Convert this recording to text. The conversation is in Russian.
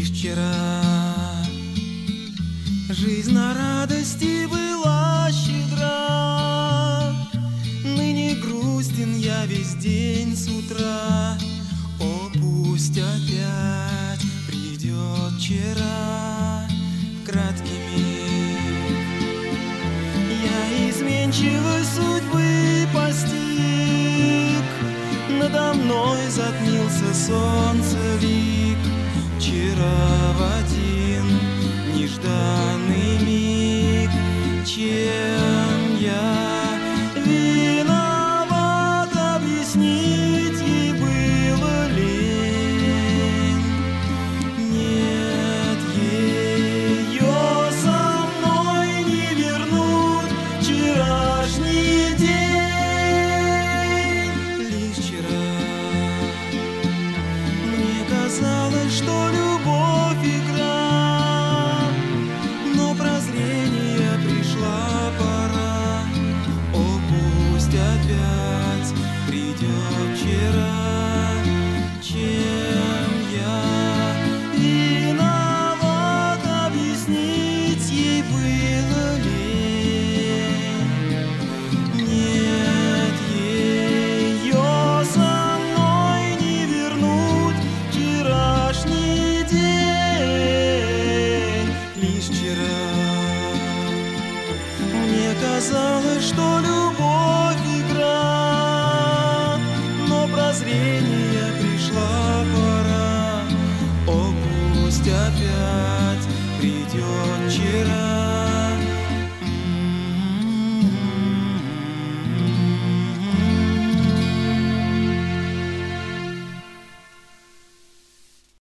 И вчера жизнь на радости была щедра, ныне грустен я весь день с утра. О, пусть опять придет вчера в краткий миг. Я изменчивой судьбы постиг, надо мной затмился солнце лик. Вчера в один нежданный миг